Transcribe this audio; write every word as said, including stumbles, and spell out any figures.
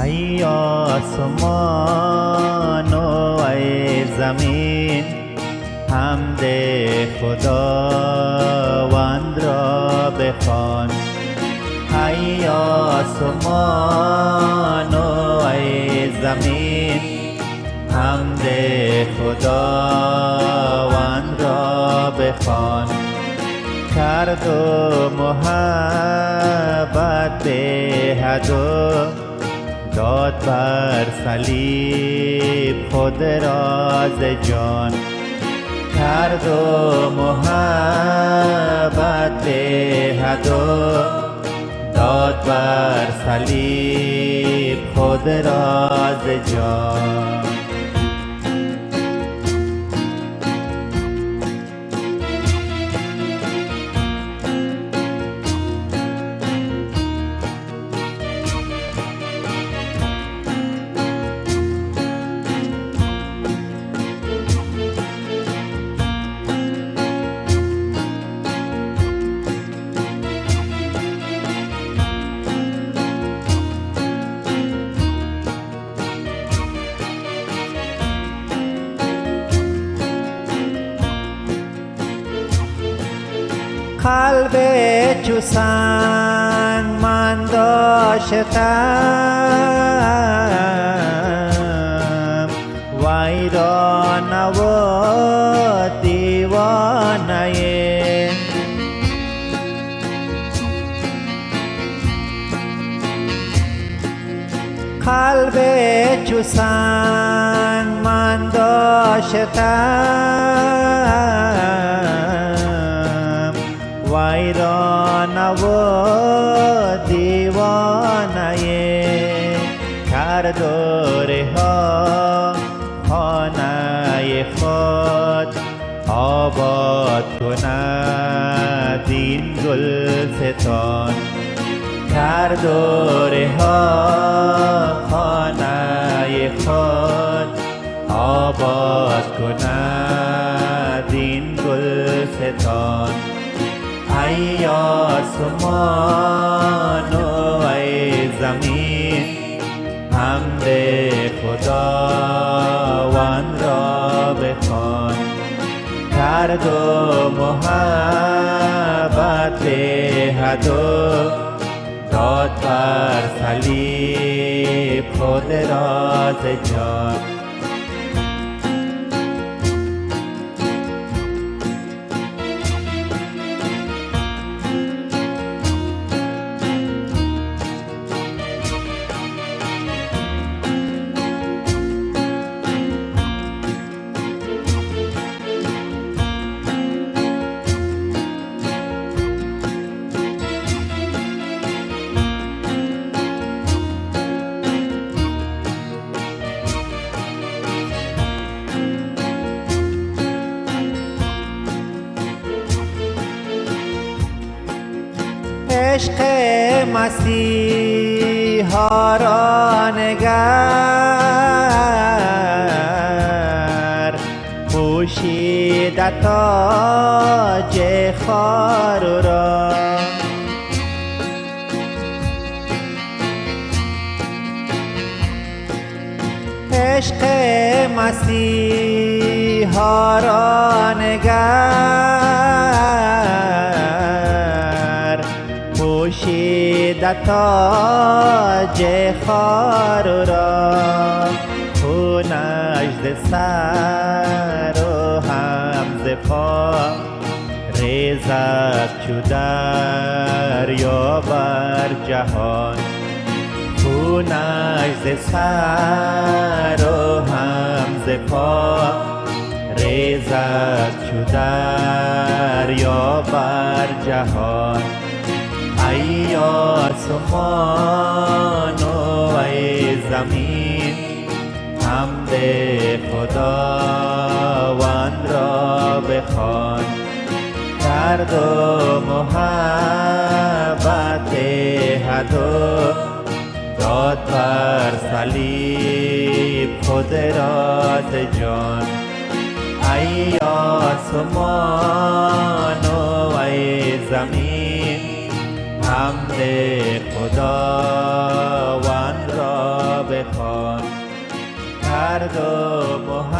ای آسمان و ای زمین، حمد خداوند را بخوان. ای آسمان و ای زمین، حمد خداوند را بخوان. کرد و محبت به حد و داد بر صلیب خود را ز جان. کرد و محبت به حد و داد بر صلیب خود را ز جان. قلب چو سنگ من داشتم، وی را نبود دیوانه. قلب چو سنگ من داشتم، وی را نبود دیوانه. کرد و رها خانه خود، آباد کند این گلستان. کرد و رها خانه خود، آباد کند این گلستان. ای آسمان و ای زمین، حمد خداوند را بخوان. کرد و محبت به حد و داد بر صلیب خود را ز جان. عشق مسیحا را نگر، پوشیده تاج خار را. عشق مسیحا را نگر، پوشیده تاج خار را. خونش ز سر و هم ز پا، ریزد چو دریا بر جهان. خونش ز سر و هم ز پا، ریزد چو دریا بر جهان. ای آسمان و ای زمین، حمد خداوند را بخوان. کرد و محبت حد و داد بر صلیب خود را ز جان. ای آسمان و ای زمین، حمد خداوند را بخوان، هر دو